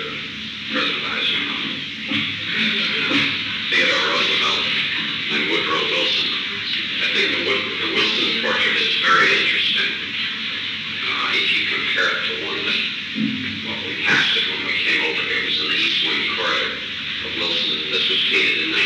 President Eisenhower, Theodore Roosevelt, and Woodrow Wilson. I think the Wilson portrait is very interesting. If you compare it to one that, well, we passed it when we came over. It was in the East Wing corridor of Wilson. This was painted in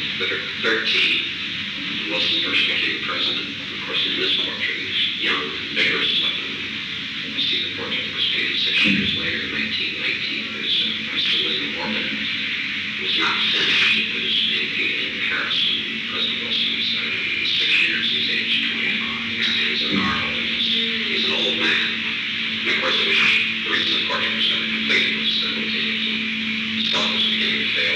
1913. Wilson first became president. Of course, in this portrait, he's young, vigorous looking. You see the portrait that was painted 6 years later in 1919. It was by Sir William Morgan. It was not finished. It was being painted in Paris when President Wilson was there. In 6 years, he's aged 25. His hands are gnarled, and he's an old man. And of course, the reason the portrait was never completed was that his health was beginning to fail.